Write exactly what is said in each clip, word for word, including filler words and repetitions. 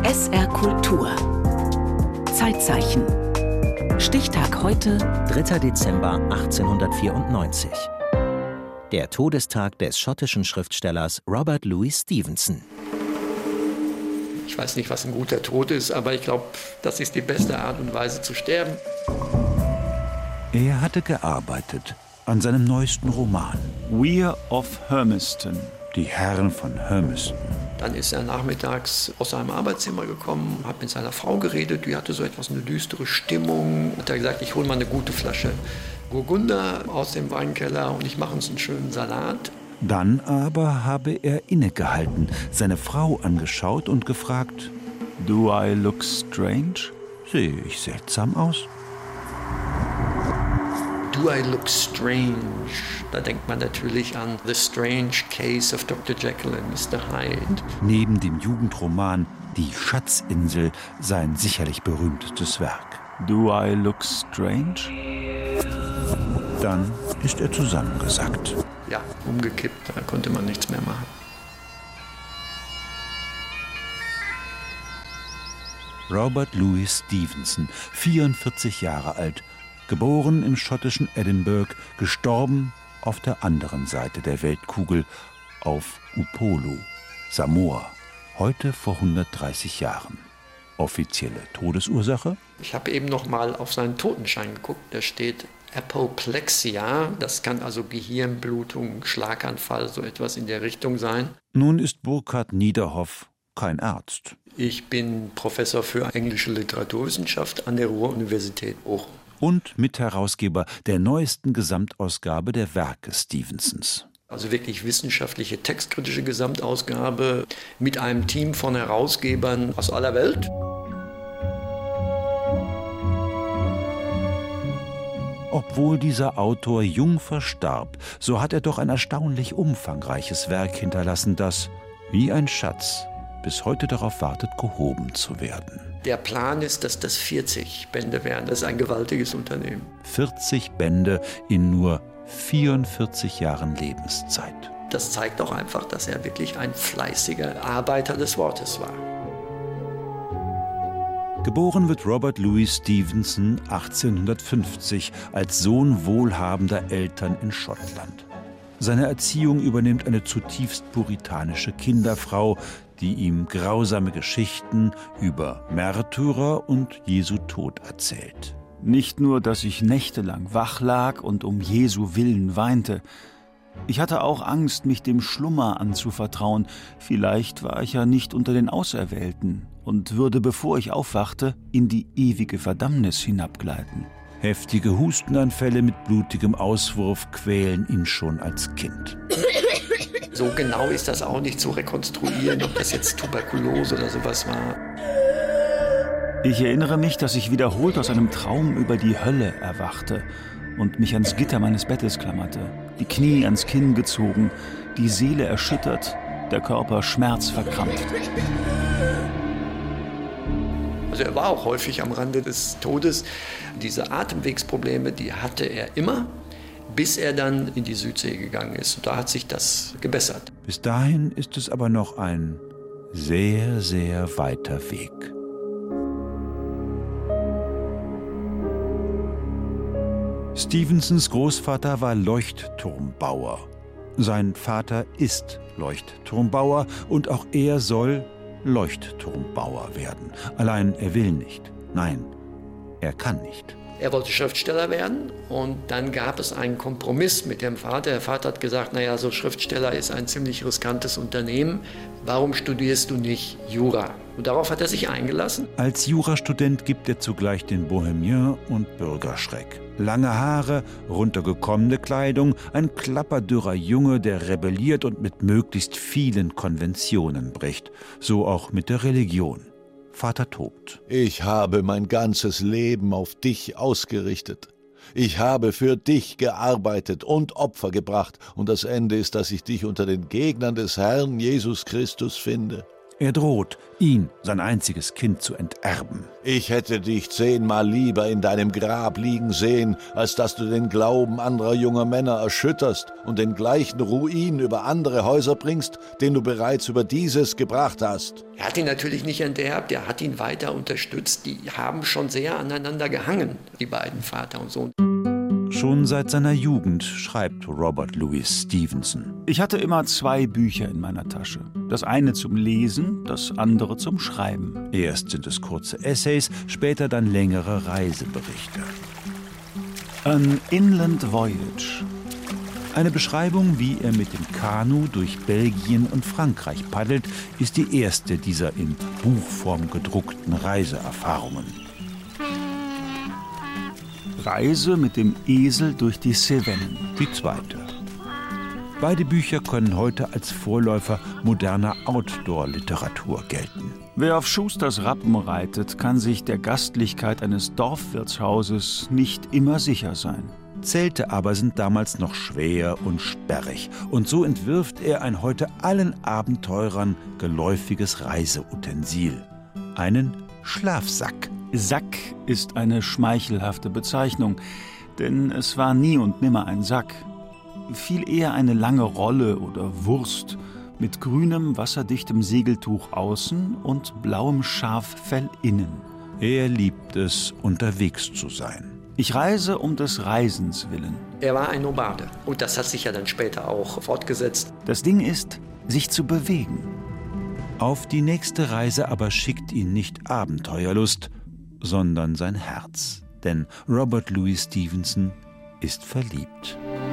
S R Kultur. Zeitzeichen. Stichtag heute, dritter Dezember achtzehnhundertvierundneunzig. Der Todestag des schottischen Schriftstellers Robert Louis Stevenson. Ich weiß nicht, was ein guter Tod ist, aber ich glaube, das ist die beste Art und Weise zu sterben. Er hatte gearbeitet an seinem neuesten Roman. Weir of Hermiston. Die Herren von Hermiston. Dann ist er nachmittags aus seinem Arbeitszimmer gekommen, hat mit seiner Frau geredet, die hatte so etwas eine düstere Stimmung. Hat er gesagt, ich hole mal eine gute Flasche Burgunder aus dem Weinkeller und ich mache uns einen schönen Salat. Dann aber habe er innegehalten, seine Frau angeschaut und gefragt: Do I look strange? Sehe ich seltsam aus? Do I look strange? Da denkt man natürlich an The Strange Case of Doktor Jekyll and Mister Hyde. Neben dem Jugendroman Die Schatzinsel sein sicherlich berühmtestes Werk. Do I look strange? Dann ist er zusammengesackt. Ja, umgekippt, da konnte man nichts mehr machen. Robert Louis Stevenson, vierundvierzig Jahre alt, geboren im schottischen Edinburgh, gestorben auf der anderen Seite der Weltkugel, auf Upolu, Samoa, heute vor hundertdreißig Jahren. Offizielle Todesursache? Ich habe eben noch mal auf seinen Totenschein geguckt, da steht Apoplexia, das kann also Gehirnblutung, Schlaganfall, so etwas in der Richtung sein. Nun ist Burkhard Niederhoff kein Arzt. Ich bin Professor für englische Literaturwissenschaft an der Ruhr-Universität Bochum. Und Mitherausgeber der neuesten Gesamtausgabe der Werke Stevensons. Also wirklich wissenschaftliche, textkritische Gesamtausgabe mit einem Team von Herausgebern aus aller Welt. Obwohl dieser Autor jung verstarb, so hat er doch ein erstaunlich umfangreiches Werk hinterlassen, das, wie ein Schatz, bis heute darauf wartet, gehoben zu werden. Der Plan ist, dass das vierzig Bände werden. Das ist ein gewaltiges Unternehmen. vierzig Bände in nur vierundvierzig Jahren Lebenszeit. Das zeigt auch einfach, dass er wirklich ein fleißiger Arbeiter des Wortes war. Geboren wird Robert Louis Stevenson achtzehnhundertfünfzig als Sohn wohlhabender Eltern in Schottland. Seine Erziehung übernimmt eine zutiefst puritanische Kinderfrau, die ihm grausame Geschichten über Märtyrer und Jesu Tod erzählt. Nicht nur, dass ich nächtelang wach lag und um Jesu Willen weinte. Ich hatte auch Angst, mich dem Schlummer anzuvertrauen. Vielleicht war ich ja nicht unter den Auserwählten und würde, bevor ich aufwachte, in die ewige Verdammnis hinabgleiten. Heftige Hustenanfälle mit blutigem Auswurf quälen ihn schon als Kind. So genau ist das auch nicht zu rekonstruieren, ob das jetzt Tuberkulose oder sowas war. Ich erinnere mich, dass ich wiederholt aus einem Traum über die Hölle erwachte und mich ans Gitter meines Bettes klammerte, die Knie ans Kinn gezogen, die Seele erschüttert, der Körper schmerzverkrampft. Also er war auch häufig am Rande des Todes. Diese Atemwegsprobleme, die hatte er immer, bis er dann in die Südsee gegangen ist. Da hat sich das gebessert. Bis dahin ist es aber noch ein sehr, sehr weiter Weg. Stevensons Großvater war Leuchtturmbauer. Sein Vater ist Leuchtturmbauer und auch er soll Leuchtturmbauer werden. Allein er will nicht. Nein, er kann nicht. Er wollte Schriftsteller werden und dann gab es einen Kompromiss mit dem Vater. Der Vater hat gesagt, naja, so Schriftsteller ist ein ziemlich riskantes Unternehmen. Warum studierst du nicht Jura? Und darauf hat er sich eingelassen. Als Jurastudent gibt er zugleich den Bohemien und Bürgerschreck. Lange Haare, runtergekommene Kleidung, ein klapperdürrer Junge, der rebelliert und mit möglichst vielen Konventionen bricht. So auch mit der Religion. Vater tobt. Ich habe mein ganzes Leben auf dich ausgerichtet. Ich habe für dich gearbeitet und Opfer gebracht. Und das Ende ist, dass ich dich unter den Gegnern des Herrn Jesus Christus finde. Er droht, ihn, sein einziges Kind, zu enterben. Ich hätte dich zehnmal lieber in deinem Grab liegen sehen, als dass du den Glauben anderer junger Männer erschütterst und den gleichen Ruin über andere Häuser bringst, den du bereits über dieses gebracht hast. Er hat ihn natürlich nicht enterbt, er hat ihn weiter unterstützt. Die haben schon sehr aneinander gehangen, die beiden, Vater und Sohn. Schon seit seiner Jugend schreibt Robert Louis Stevenson. Ich hatte immer zwei Bücher in meiner Tasche. Das eine zum Lesen, das andere zum Schreiben. Erst sind es kurze Essays, später dann längere Reiseberichte. An Inland Voyage. Eine Beschreibung, wie er mit dem Kanu durch Belgien und Frankreich paddelt, ist die erste dieser in Buchform gedruckten Reiseerfahrungen. Reise mit dem Esel durch die Cevennen. Die zweite. Beide Bücher können heute als Vorläufer moderner Outdoor-Literatur gelten. Wer auf Schusters Rappen reitet, kann sich der Gastlichkeit eines Dorfwirtshauses nicht immer sicher sein. Zelte aber sind damals noch schwer und sperrig. Und so entwirft er ein heute allen Abenteurern geläufiges Reiseutensil. Einen Schlafsack. Sack ist eine schmeichelhafte Bezeichnung, denn es war nie und nimmer ein Sack. Viel eher eine lange Rolle oder Wurst mit grünem, wasserdichtem Segeltuch außen und blauem Schaffell innen. Er liebt es, unterwegs zu sein. Ich reise um des Reisens willen. Er war ein Nomade und das hat sich ja dann später auch fortgesetzt. Das Ding ist, sich zu bewegen. Auf die nächste Reise aber schickt ihn nicht Abenteuerlust, sondern sein Herz. Denn Robert Louis Stevenson ist verliebt.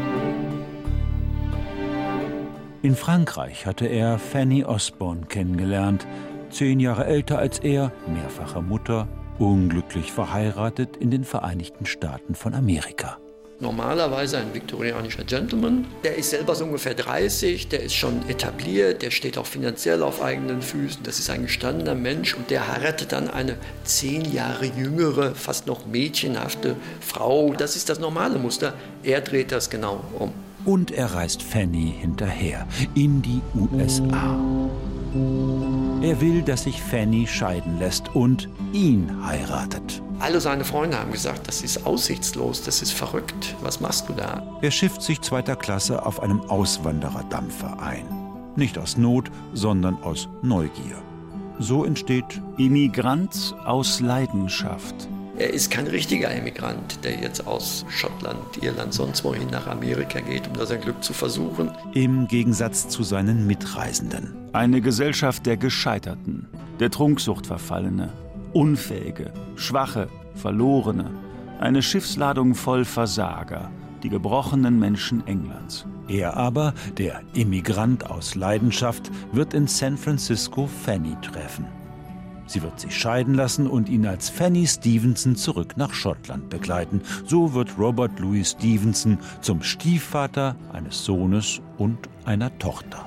In Frankreich hatte er Fanny Osborne kennengelernt. Zehn Jahre älter als er, mehrfache Mutter, unglücklich verheiratet in den Vereinigten Staaten von Amerika. Normalerweise ein viktorianischer Gentleman. Der ist selber so ungefähr dreißig, der ist schon etabliert, der steht auch finanziell auf eigenen Füßen. Das ist ein gestandener Mensch und der heiratet dann eine zehn Jahre jüngere, fast noch mädchenhafte Frau. Das ist das normale Muster. Er dreht das genau um. Und er reist Fanny hinterher in die U S A. Er will, dass sich Fanny scheiden lässt und ihn heiratet. Alle seine Freunde haben gesagt, das ist aussichtslos, das ist verrückt. Was machst du da? Er schifft sich zweiter Klasse auf einem Auswandererdampfer ein. Nicht aus Not, sondern aus Neugier. So entsteht Immigrant aus Leidenschaft. Er ist kein richtiger Emigrant, der jetzt aus Schottland, Irland, sonst wohin nach Amerika geht, um da sein Glück zu versuchen. Im Gegensatz zu seinen Mitreisenden. Eine Gesellschaft der Gescheiterten, der Trunksucht Verfallene, Unfähige, Schwache, Verlorene. Eine Schiffsladung voll Versager, die gebrochenen Menschen Englands. Er aber, der Immigrant aus Leidenschaft, wird in San Francisco Fanny treffen. Sie wird sich scheiden lassen und ihn als Fanny Stevenson zurück nach Schottland begleiten. So wird Robert Louis Stevenson zum Stiefvater eines Sohnes und einer Tochter.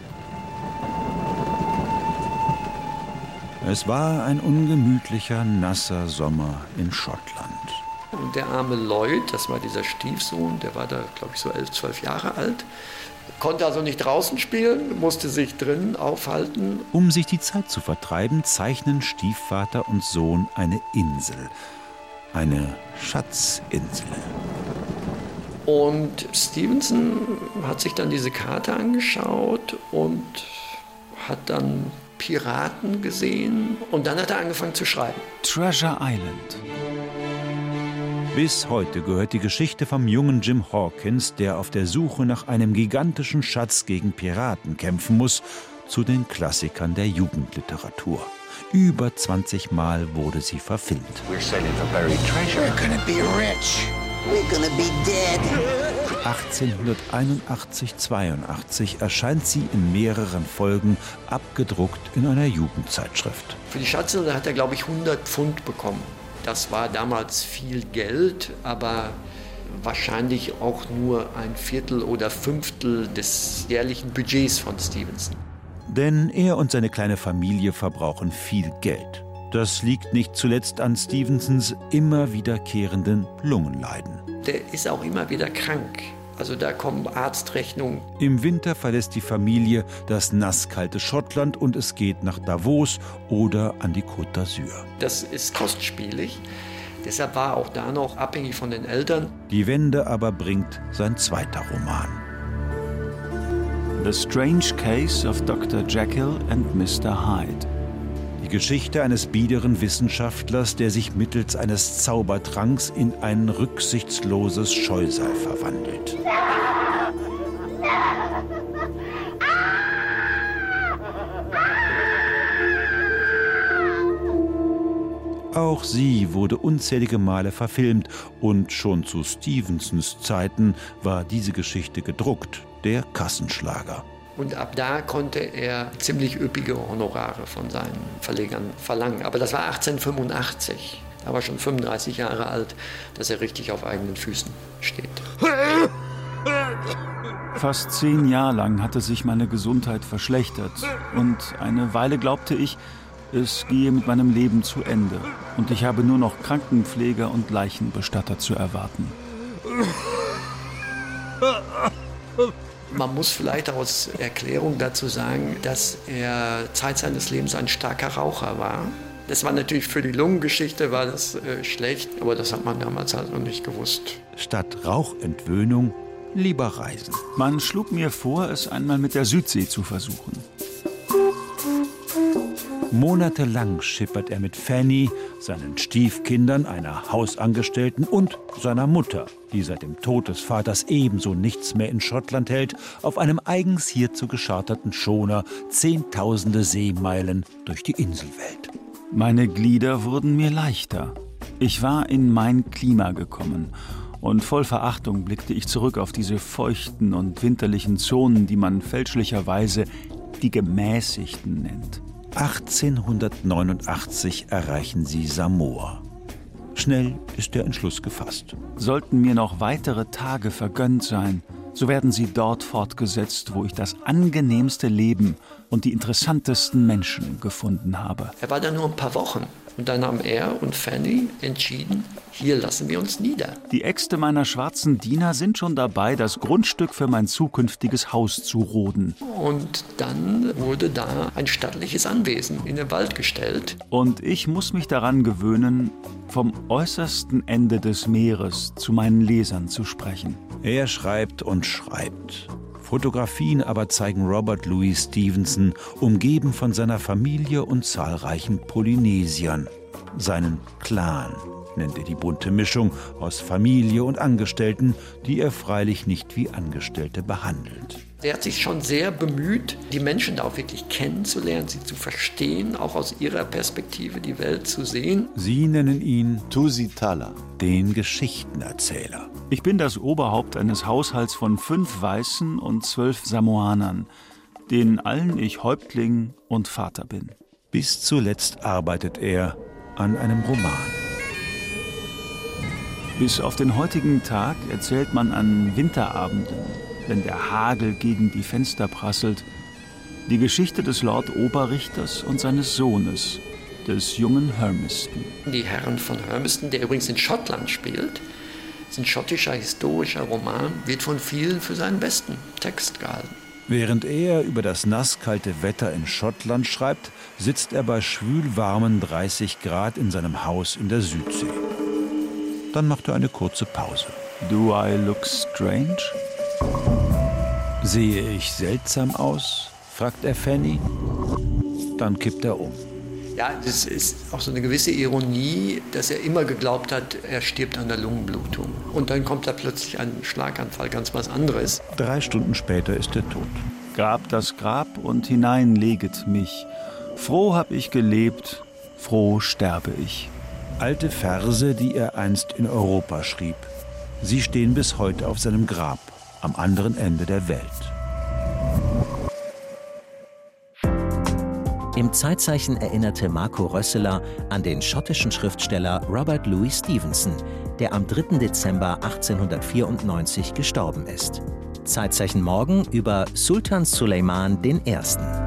Es war ein ungemütlicher, nasser Sommer in Schottland. Und der arme Lloyd, das war dieser Stiefsohn, der war da, glaube ich, so elf, zwölf Jahre alt, konnte also nicht draußen spielen, musste sich drinnen aufhalten. Um sich die Zeit zu vertreiben, zeichnen Stiefvater und Sohn eine Insel. Eine Schatzinsel. Und Stevenson hat sich dann diese Karte angeschaut und hat dann Piraten gesehen. Und dann hat er angefangen zu schreiben. Treasure Island. Bis heute gehört die Geschichte vom jungen Jim Hawkins, der auf der Suche nach einem gigantischen Schatz gegen Piraten kämpfen muss, zu den Klassikern der Jugendliteratur. Über zwanzig Mal wurde sie verfilmt. We're sailing for buried treasure. We're gonna be rich. We're gonna be dead. achtzehnhunderteinundachtzig zweiundachtzig erscheint sie in mehreren Folgen, abgedruckt in einer Jugendzeitschrift. Für die Schatzinsel hat er, glaube ich, hundert Pfund bekommen. Das war damals viel Geld, aber wahrscheinlich auch nur ein Viertel oder Fünftel des jährlichen Budgets von Stevenson. Denn er und seine kleine Familie verbrauchen viel Geld. Das liegt nicht zuletzt an Stevensons immer wiederkehrenden Lungenleiden. Der ist auch immer wieder krank. Also da kommen Arztrechnungen. Im Winter verlässt die Familie das nasskalte Schottland und es geht nach Davos oder an die Côte d'Azur. Das ist kostspielig. Deshalb war er auch da noch abhängig von den Eltern. Die Wende aber bringt sein zweiter Roman. The Strange Case of Doktor Jekyll and Mister Hyde. Die Geschichte eines biederen Wissenschaftlers, der sich mittels eines Zaubertranks in ein rücksichtsloses Scheusal verwandelt. Auch sie wurde unzählige Male verfilmt und schon zu Stevensons Zeiten war diese Geschichte gedruckt, der Kassenschlager. Und ab da konnte er ziemlich üppige Honorare von seinen Verlegern verlangen. Aber das war achtzehnhundertfünfundachtzig. Da war er schon fünfunddreißig Jahre alt, dass er richtig auf eigenen Füßen steht. Fast zehn Jahre lang hatte sich meine Gesundheit verschlechtert. Und eine Weile glaubte ich, es gehe mit meinem Leben zu Ende. Und ich habe nur noch Krankenpfleger und Leichenbestatter zu erwarten. Man muss vielleicht aus Erklärung dazu sagen, dass er Zeit seines Lebens ein starker Raucher war. Das war natürlich für die Lungengeschichte war das äh, schlecht, aber das hat man damals halt noch nicht gewusst. Statt Rauchentwöhnung lieber reisen. Man schlug mir vor, es einmal mit der Südsee zu versuchen. Monatelang schippert er mit Fanny, seinen Stiefkindern, einer Hausangestellten und seiner Mutter, die seit dem Tod des Vaters ebenso nichts mehr in Schottland hält, auf einem eigens hierzu gescharterten Schoner zehntausende Seemeilen durch die Inselwelt. Meine Glieder wurden mir leichter. Ich war in mein Klima gekommen. Und voll Verachtung blickte ich zurück auf diese feuchten und winterlichen Zonen, die man fälschlicherweise die Gemäßigten nennt. achtzehnhundertneunundachtzig erreichen sie Samoa. Schnell ist der Entschluss gefasst. Sollten mir noch weitere Tage vergönnt sein, so werden sie dort fortgesetzt, wo ich das angenehmste Leben und die interessantesten Menschen gefunden habe. Er war da nur ein paar Wochen. Und dann haben er und Fanny entschieden, hier lassen wir uns nieder. Die Äxte meiner schwarzen Diener sind schon dabei, das Grundstück für mein zukünftiges Haus zu roden. Und dann wurde da ein stattliches Anwesen in den Wald gestellt. Und ich muss mich daran gewöhnen, vom äußersten Ende des Meeres zu meinen Lesern zu sprechen. Er schreibt und schreibt. Fotografien aber zeigen Robert Louis Stevenson, umgeben von seiner Familie und zahlreichen Polynesiern. Seinen Clan nennt er die bunte Mischung aus Familie und Angestellten, die er freilich nicht wie Angestellte behandelt. Er hat sich schon sehr bemüht, die Menschen da auch wirklich kennenzulernen, sie zu verstehen, auch aus ihrer Perspektive die Welt zu sehen. Sie nennen ihn Tusitala, den Geschichtenerzähler. Ich bin das Oberhaupt eines Haushalts von fünf Weißen und zwölf Samoanern, denen allen ich Häuptling und Vater bin. Bis zuletzt arbeitet er an einem Roman. Bis auf den heutigen Tag erzählt man an Winterabenden, wenn der Hagel gegen die Fenster prasselt, die Geschichte des Lord Oberrichters und seines Sohnes, des jungen Hermiston. Die Herren von Hermiston, der übrigens in Schottland spielt, ist ein schottischer historischer Roman, wird von vielen für seinen besten Text gehalten. Während er über das nasskalte Wetter in Schottland schreibt, sitzt er bei schwülwarmen dreißig Grad in seinem Haus in der Südsee. Dann macht er eine kurze Pause. Do I look strange? Sehe ich seltsam aus? Fragt er Fanny. Dann kippt er um. Ja, das ist auch so eine gewisse Ironie, dass er immer geglaubt hat, er stirbt an der Lungenblutung. Und dann kommt da plötzlich ein Schlaganfall, ganz was anderes. Drei Stunden später ist er tot. Grab das Grab und hineinleget mich. Froh hab ich gelebt, froh sterbe ich. Alte Verse, die er einst in Europa schrieb. Sie stehen bis heute auf seinem Grab, am anderen Ende der Welt. Im Zeitzeichen erinnerte Marco Rösseler an den schottischen Schriftsteller Robert Louis Stevenson, der am dritten Dezember achtzehnhundertvierundneunzig gestorben ist. Zeitzeichen morgen über Sultan Süleyman der Erste.